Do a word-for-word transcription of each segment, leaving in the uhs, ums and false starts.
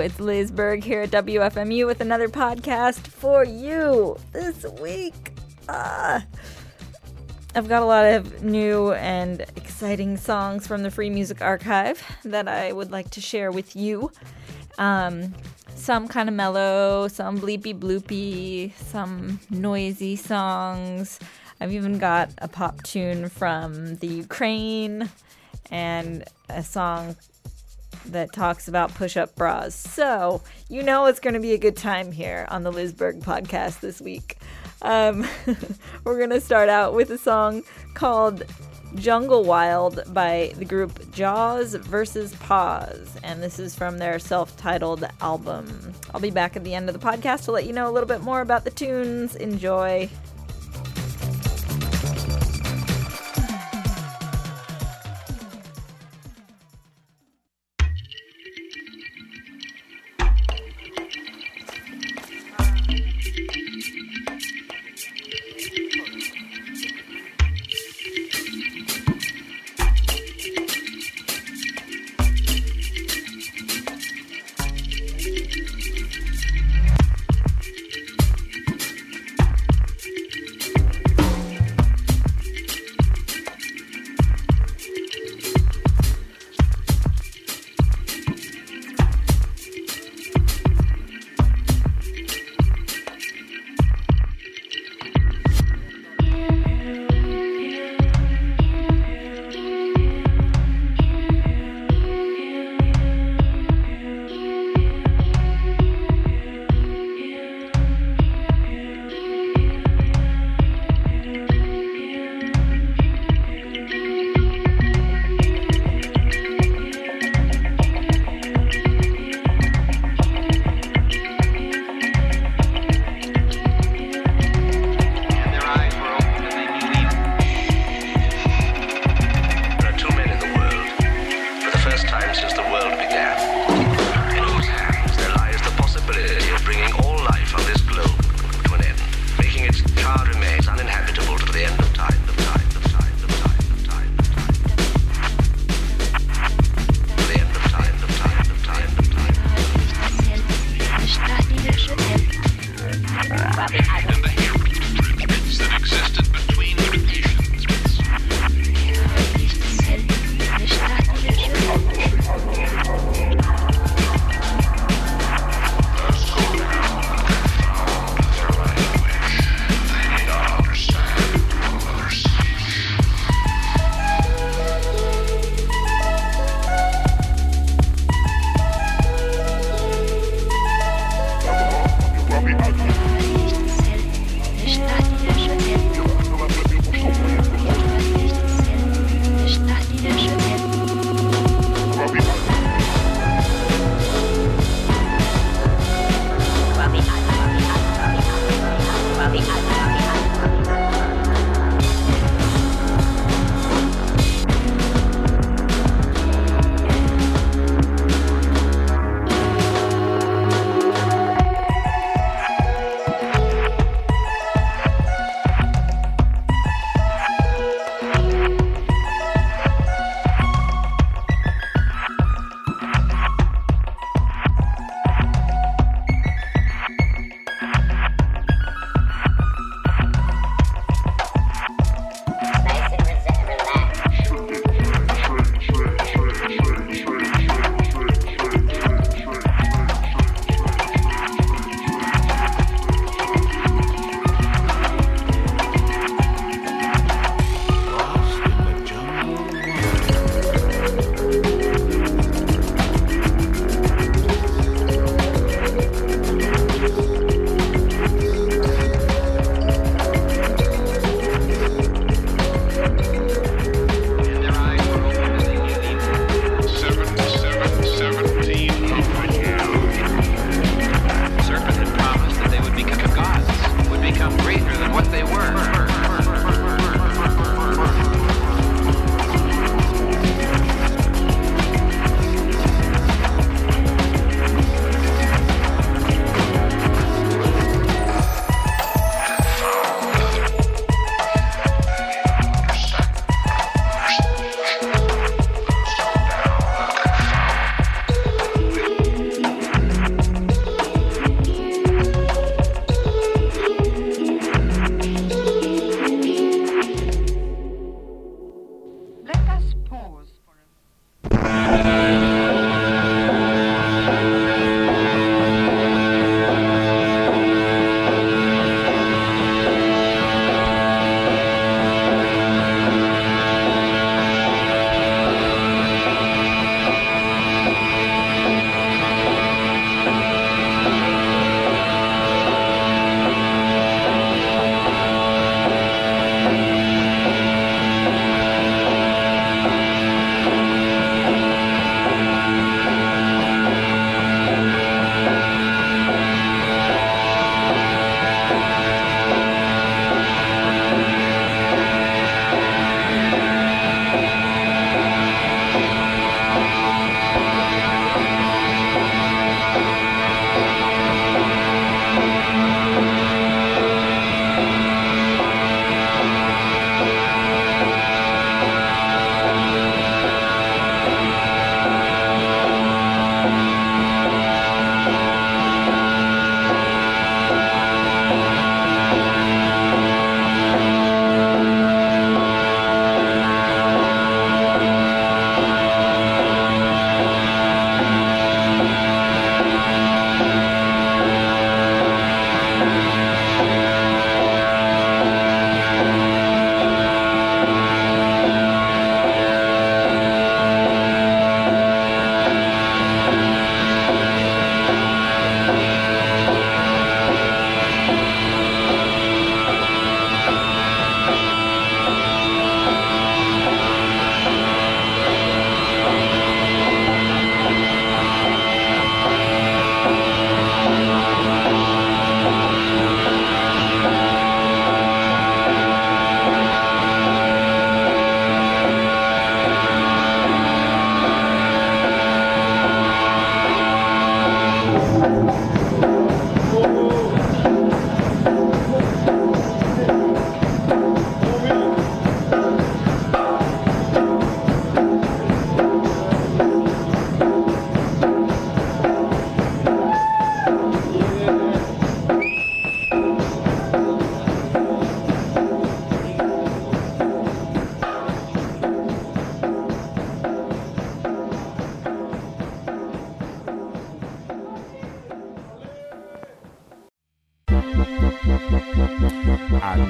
It's Liz Berg here at W F M U with another podcast for you this week. Uh, I've got a lot of new and exciting songs from the Free Music Archive that I would like to share with you. Um, some kind of mellow, some bleepy bloopy, some noisy songs. I've even got a pop tune from the Ukraine and a song that talks about push-up bras. So, you know it's going to be a good time here on the Liz Berg podcast this week. Um, we're going to start out with a song called Jungle Wild by the group Jaws versus Paws, and this is from their self-titled album. I'll be back at the end of the podcast to let you know a little bit more about the tunes. Enjoy.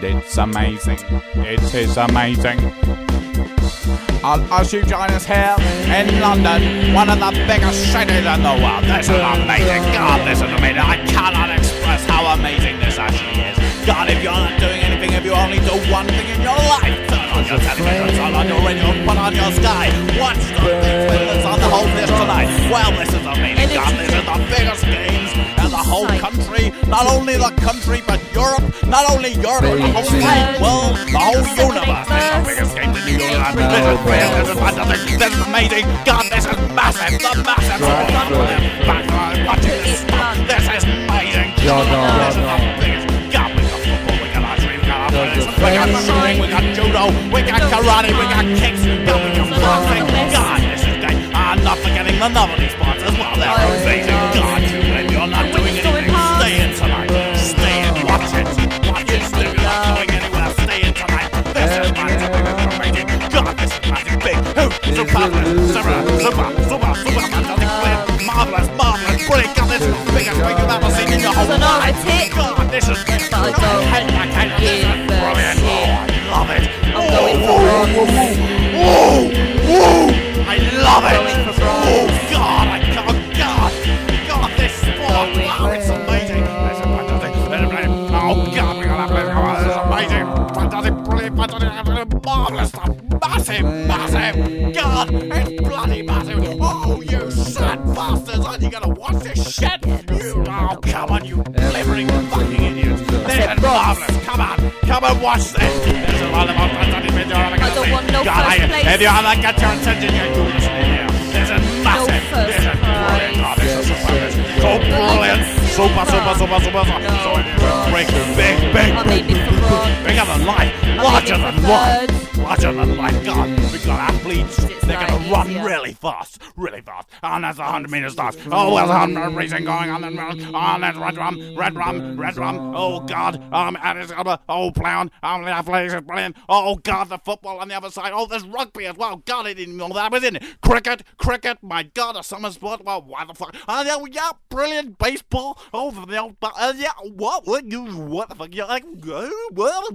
and it's amazing. It is amazing. I'll ask you join us here in London, one of the biggest cities in the world. This is amazing. God, this is amazing. I cannot express how amazing this actually is. God, if you're not doing anything, if you only do one thing in your life, turn on your television, turn on your radio, put on your sky, watch the thing that's on the whole list tonight. Well, this is amazing. God, this is the biggest games in the whole country. Not only the country, but Europe. Not only Europe, but the whole wide world, the whole universe. This is the biggest game in the universe. This is real, this is fantastic, this is amazing. God, this is massive, the massive. Back watching this stuff. This is amazing. This is the biggest. God, we got football, we got archery, we got athletics, we got swimming, we got judo, we got karate, we got kicks, God, we got boxing. God, this is great. I'm not forgetting the novelty sports as well. They're amazing. God, if you're not doing anything, stay in tonight. Stay in, watch it. Watch it. If you're not going anywhere, stay in tonight. This is massive, this is amazing. God, this is massive, big, huge, super, super, super, super, super, fantastic, brilliant, marvelous, marvelous, brilliant. God, this is the biggest thing you've ever seen in your whole life. God, this is brilliant. I can't believe it. Brilliant. Oh, I love it. I'm going for bronze. Whoa, whoa, I love it. Oh, God, I can't, God, God, this sport, wow, it's amazing. This is fantastic. Oh, God, we got that. This is amazing. Fantastic, brilliant, fantastic, marvelous, massive, massive. God, it's bloody massive. Oh, you sad bastards. Aren't you going to watch this shit? You, oh, come on, you delivering fucking idiots. This is marvelous. Come on, come and watch this. This is one of the most fantastic videos I've ever I don't want no God, first place. if you haven't got your attention, you're doing this here. This is massive. No this is brilliant. Oh, this is super. This is so brilliant. Super, super, super, super, super. No, So big, big, big, I'll big, maybe for bronze. bigger than life. Larger maybe than for life. third. Larger than life. God, we've got athletes. It's They're not going to run easier. really fast. Really fast. And that's the one hundred meter starts. Oh, there's a one hundred racing going on. Oh, there's red rum, red rum, red rum. Oh, God. Um, and it's got a, oh, playing. Um, the athletics is brilliant. Oh, God, the football on the other side. Oh, there's rugby as well. God, I didn't know that was in it. Cricket, cricket. My God, a summer sport. Well, why the fuck? Oh, yeah, yeah, brilliant. Baseball. Oh, the old, uh, yeah, what? What? You, what the fuck? You're like, what?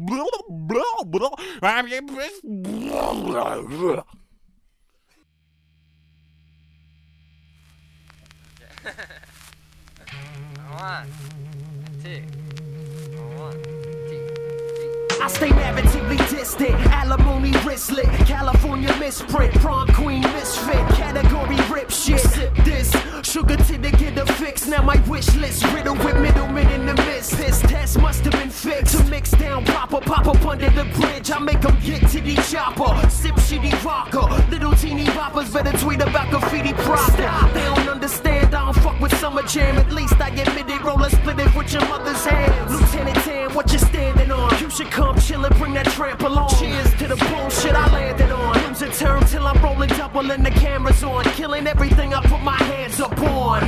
One, two, one, two, three. I stay narratively distant, alimony wristlet, California misprint, prom queen misfit, category rip shit. Sip this, sugar to the get a fix. Now my wish list riddled with middlemen in the midst. This test must have been fixed to mix down proper, pop up under the bridge. I make them get to the chopper, sip shitty rocker. Little teeny boppers better tweet about graffiti proper. They don't understand, I don't fuck with Summer Jam. At least I admit it, roll a split it with your mother's hands. Lieutenant Dan, what you standing on? You should come chill and bring that tramp along. Cheers to the bullshit I landed on. Use a term till I'm rolling double and the camera's on. Killing everything I put my hands up on.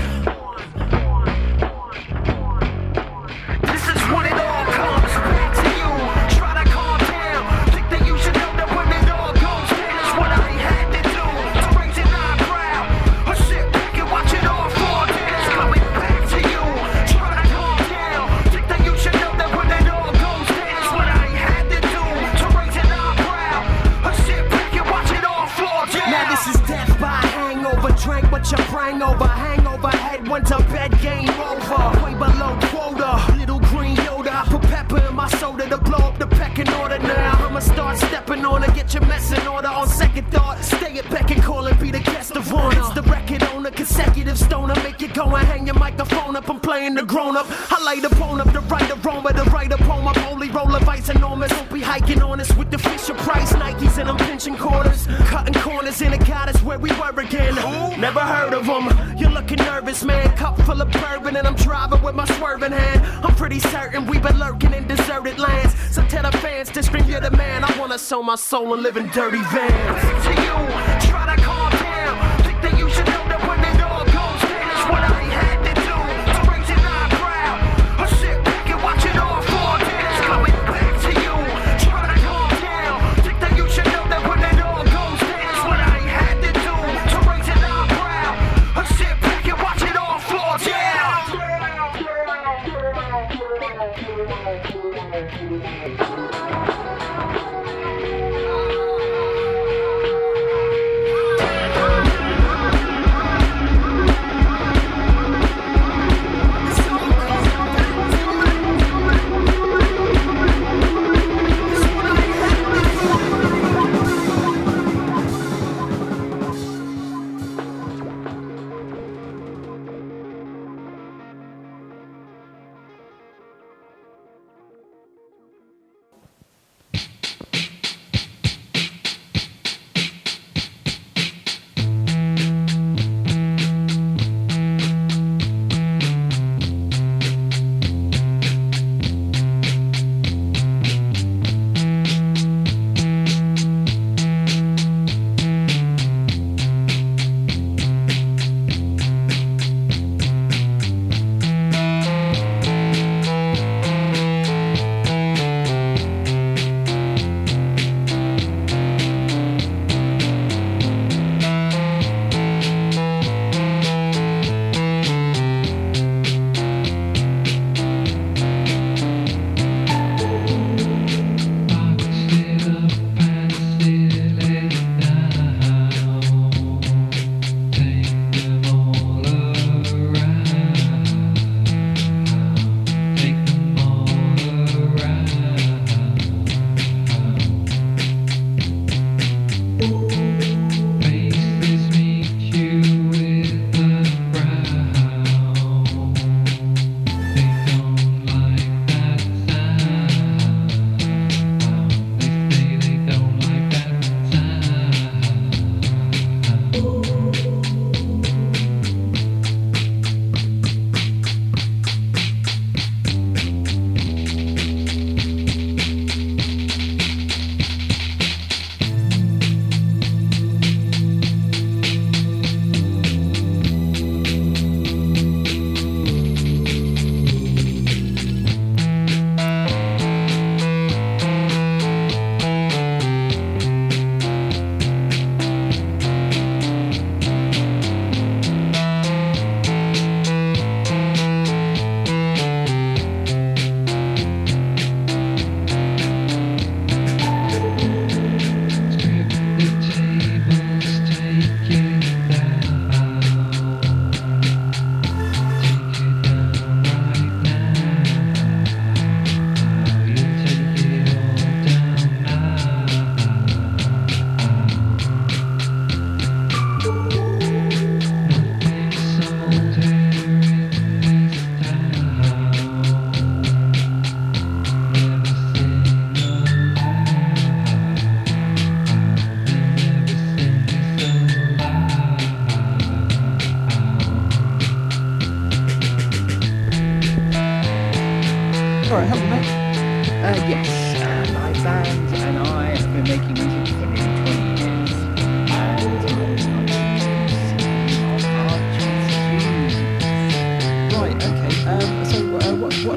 This is what it all comes back to you. Try to calm down. Think that you should know that when it all goes down, it's what I had to do. To raise an eyebrow. Or sit back and watch it all fall down. It's coming back to you. Try to calm down. Think that you should know that when it all goes down, it's what I had to do. To raise an eyebrow. Or sit back and watch it all fall down. Now this is death by hangover. Drank what you prang over. Hangover head went to bed, game over. Way below quota. Little green Yoda. I put pepper in my soda to blow up the pecking order. Now I'ma start stepping on it. Get your mess in order. On second thought, stay at beck and call and be the guest of honor. It's the record owner, consecutive stoner. Make you go and hang your microphone up. I'm playing the grown up. I lay the bone up, the right aroma, the right poem. I'm holy roller vice enormous. Don't be hiking on us with the Fisher Price Nikes and I'm pinching quarters. Cutting corners in a goddess where we were again. Never heard of them. You're looking nervous, man. Cup full of bourbon and I'm driving with my swerving hand. I'm pretty certain we've been lurking in deserted lands. So tell the fans to scream, you're the man. I wanna sell my soul and live in dirty vans. To you, try to calm down. Think that you should know that when it all goes down, it's what I had to do. To raise an eyebrow. Or sit back and watch it all fall down. It's coming back to you. Try to calm down. Think that you should know that when it all goes down, it's what I had to do. To raise an eyebrow. Or sit back and watch it all fall down.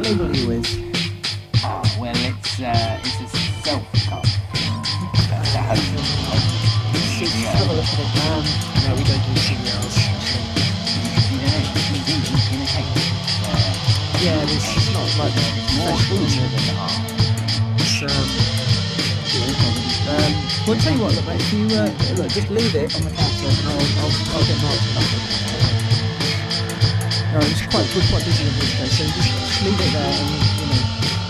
label are you with? Oh, well, it's uh, it's a self-cut. That's a home. Let's have a look at it. Um, no, we don't do C D Rs. You know, we do imitate. Uh, Yeah, it's, it's not like more professional, is crucial it? than the art. It's, um, um, well, tell you what, look, mate, if you, uh, look, just leave it on the counter and I'll, I'll, I'll get Mark to come in. No, it's quite, we're quite busy with this day, so just, just leave it there and, you know,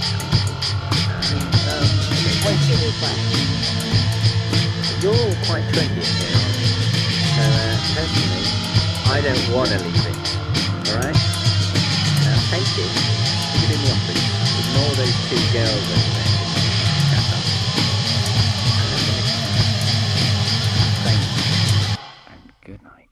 um, just wait till we're back. You're all quite trendy in here, aren't you? So, uh, personally, I don't want to leave it, alright? Now take it, stick it in the office, ignore those two girls over there, shut up. And then the next time. Thank you. And good night.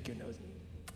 pick your nose.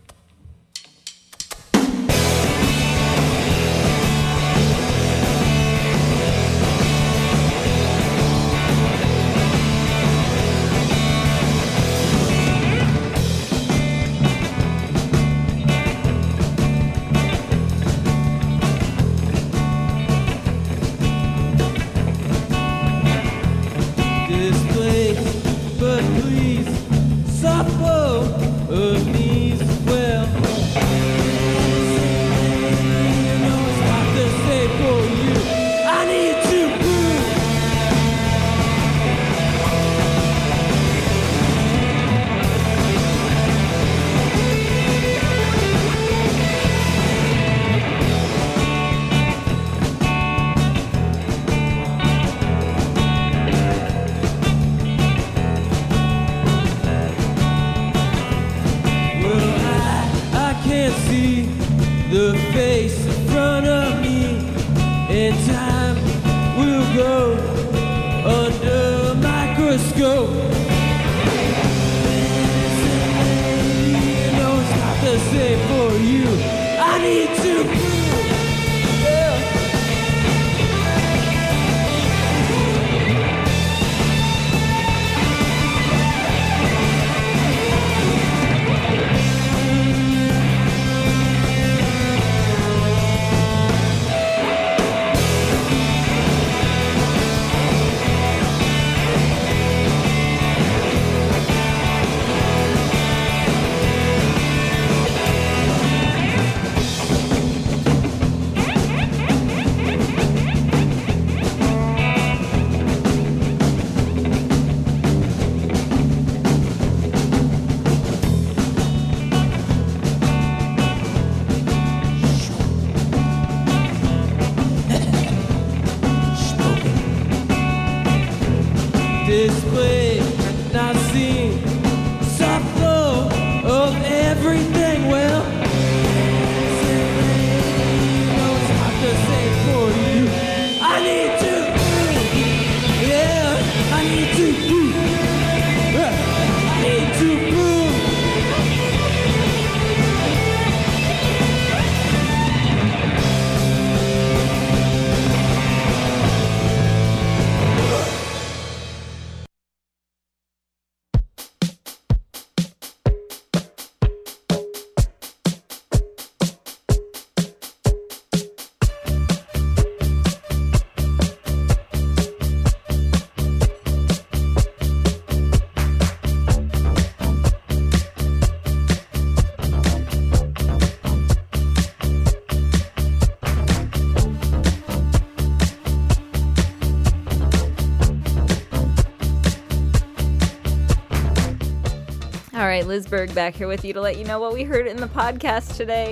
Liz Berg back here with you to let you know what we heard in the podcast today.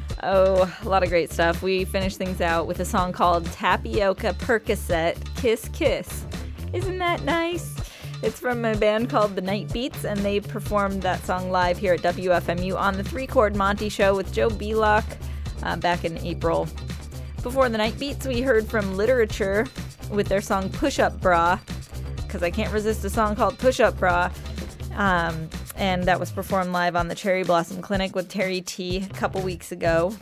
Oh, a lot of great stuff. We finished things out with a song called Tapioca Percocet Kiss Kiss. Isn't that nice? It's from a band called The Night Beats, and they performed that song live here at W F M U on the Three Chord Monty Show with Joe Belock uh, back in April. Before The Night Beats, we heard from Literature with their song Push Up Bra, because I can't resist a song called Push Up Bra. Um, and that was performed live on the Cherry Blossom Clinic with Terry T a couple weeks ago.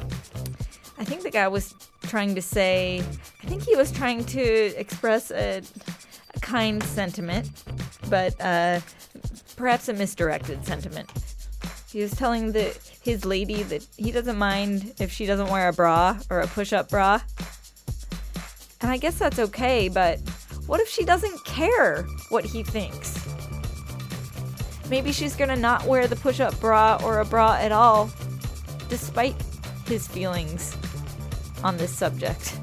I think the guy was trying to say, I think he was trying to express a, a kind sentiment, but uh, perhaps a misdirected sentiment. He was telling the his lady that he doesn't mind if she doesn't wear a bra or a push-up bra. And I guess that's okay, but what if she doesn't care what he thinks? Maybe she's gonna not wear the push-up bra or a bra at all, despite his feelings on this subject.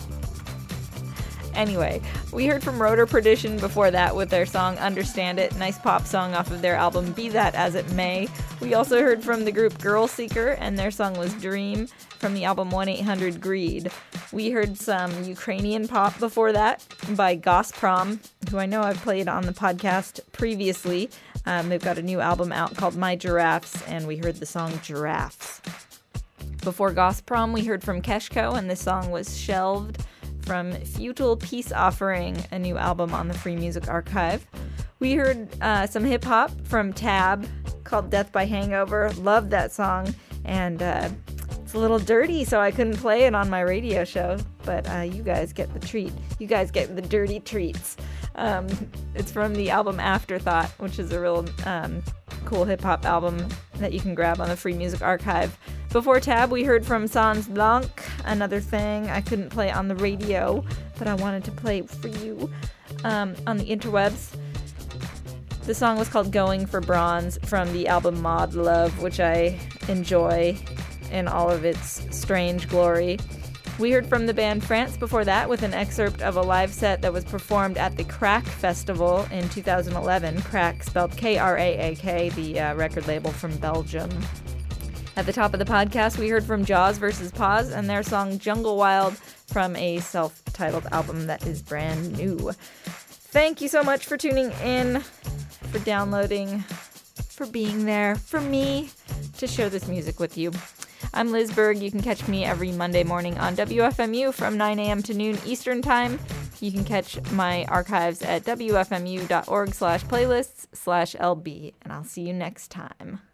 Anyway, we heard from Rotor Perdition before that with their song Understand It, nice pop song off of their album Be That As It May. We also heard from the group Girl Seeker, and their song was Dream from the album one eight hundred Greed. We heard some Ukrainian pop before that by Gazprom, who I know I've played on the podcast previously. Um, they've got a new album out called My Giraffes, and we heard the song Giraffes. Before Gazprom, we heard from Keshko, and this song was Shelved from Futile Peace Offering, a new album on the Free Music Archive. We heard uh, some hip-hop from Tab called Death by Hangover. Love that song. And uh, it's a little dirty, so I couldn't play it on my radio show. But uh, you guys get the treat. You guys get the dirty treats. Um, it's from the album Afterthought, which is a real um, cool hip-hop album that you can grab on the Free Music Archive. Before Tab, we heard from Sans Blanc, another thing I couldn't play on the radio, but I wanted to play for you um, on the interwebs. The song was called Going for Bronze from the album Mod Love, which I enjoy in all of its strange glory. We heard from the band France before that with an excerpt of a live set that was performed at the Crack Festival in two thousand eleven. Crack spelled K R A A K, the uh, record label from Belgium. At the top of the podcast, we heard from Jaws versus Paws and their song Jungle Wild from a self-titled album that is brand new. Thank you so much for tuning in, for downloading, for being there, for me to share this music with you. I'm Liz Berg. You can catch me every Monday morning on W F M U from nine a.m. to noon Eastern Time. You can catch my archives at W F M U dot org slash playlists slash L B, and I'll see you next time.